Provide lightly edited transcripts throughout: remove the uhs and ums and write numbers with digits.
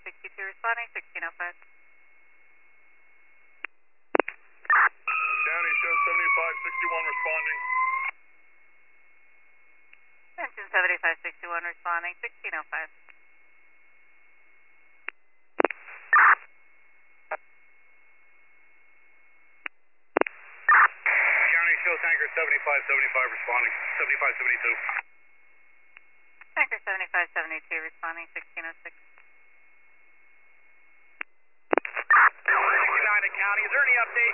responding, 1605. County, show 7561 responding. Engine 7561 responding, 1605. County, show tanker 7575 responding, 7572. Tanker 7572 responding, 1606. 69 to County, is there any update?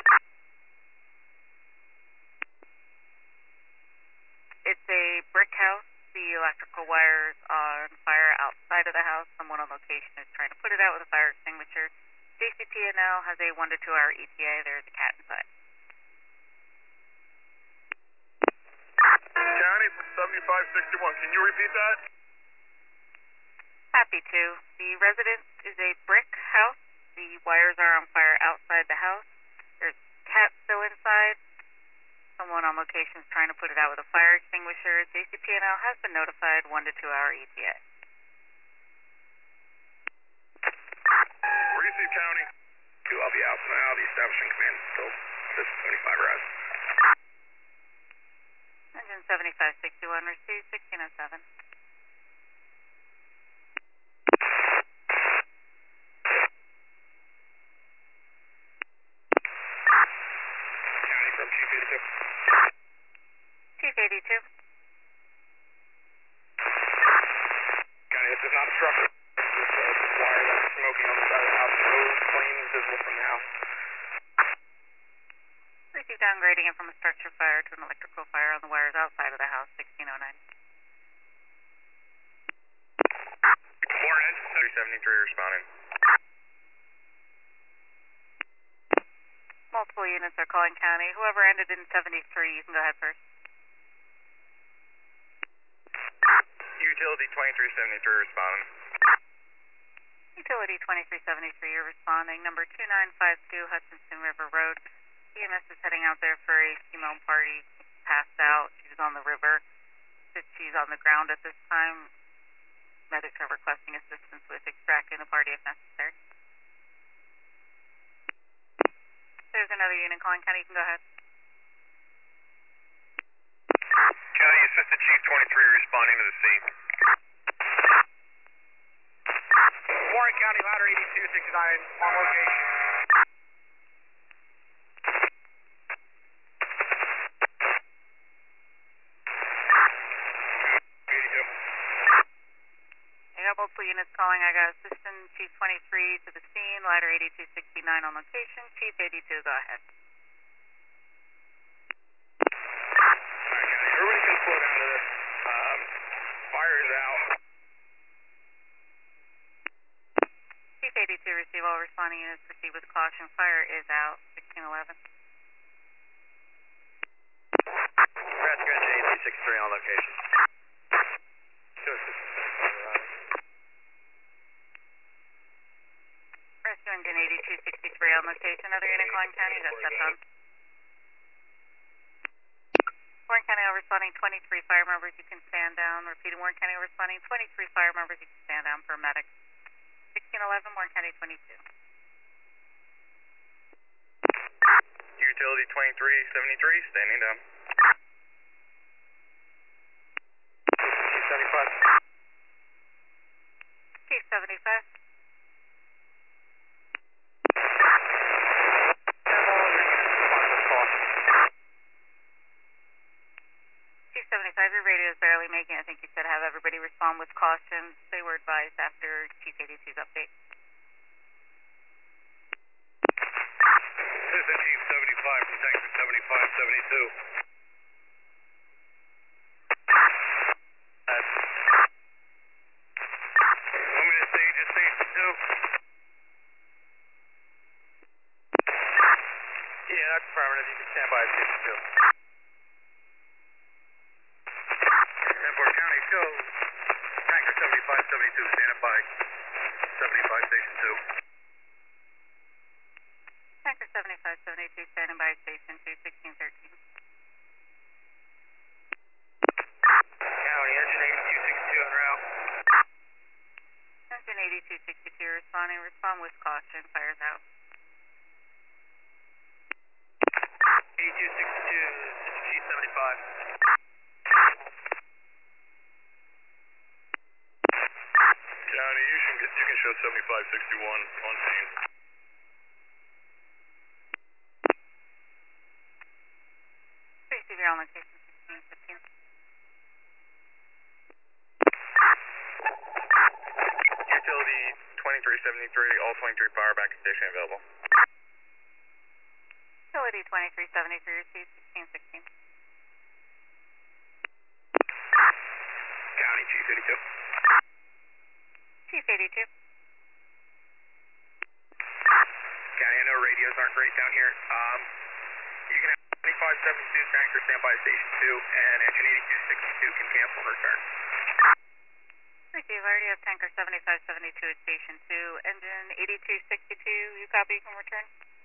It's a brick house. The electrical wires on fire outside of the house. Someone on location is trying to put it out with a fire extinguisher. JCP&L has a 1 to 2 hour ETA. There's a cat inside. County from 7561, can you repeat that? Happy to. The residence is a brick house. The wires are on fire outside the house. There's cats still inside. Someone on location is trying to put it out with a fire extinguisher. JCP&L has been notified, 1 to 2 hour ETA. Receive County. I'll be out now. The establishment command is still 75 rise. Engine 7561 received, 1607. County from Chief 82. Chief 82. County, this is not a structure. This is a wire that's smoking on the side of the house. No flames visible from the house. Received downgrading it from a structure fire to an electrical fire on the wires outside of the house, 1609. Warren, engine 373 responding. Multiple units are calling county. Whoever ended in 73, you can go ahead first. Utility 2373 responding. Utility 2373, you're responding. Number 2952 Hutchinson River Road. EMS is heading out there for a female party. Passed out. She was on the river. She's on the ground at this time. Medics are requesting assistance with extracting the party if necessary. There's another unit calling county. You can go ahead. County, Assistant Chief 23 responding to the scene. Warren County, ladder 8269 on location. I got multiple units calling. I got Assistant Chief 23 to the scene, ladder 8269 on location. Chief 82, go ahead. Everybody can slow down to this. Fire is out. Chief 82, receive all responding units. Proceed with caution. Fire is out. 1611. Rescue engine 8263 on location. Rescue engine 8263 on location. Another unit calling county. You got stepped on. Warren County responding 23 fire members. You can stand down. Repeating Warren County responding 23 fire members. You can stand down for a medic. 1611 Warren County 22. Utility 2373 standing down. Chief 75. Chief 75. Chief 75, your radio is barely making. I think you said have everybody respond with caution. They were advised after Chief 82's update. Assistant Chief 75 from Tanker 7572. Want me to stage at station 2? Yeah, that's affirmative. You can stand by at station 2. Airport County, show Tanker 7572 standing by 75 station 2. Tanker 7572 standing by station 2, 1613. County, engine 8262 en route. Engine 8262 responding. Respond with caution. Fires out. 8262, G75. County, you can show 7561 on scene. Receive your on location 1615. Utility 2373, all 23 power back station available. Utility 2373, receive 1616. County, Chief 82. Chief 82. County, I know radios aren't great down here. You can have 2572 tanker stand by station 2, and engine 8262 can cancel return. Receive, I already have tanker 7572 at station 2. Engine 8262, you copy, you can return?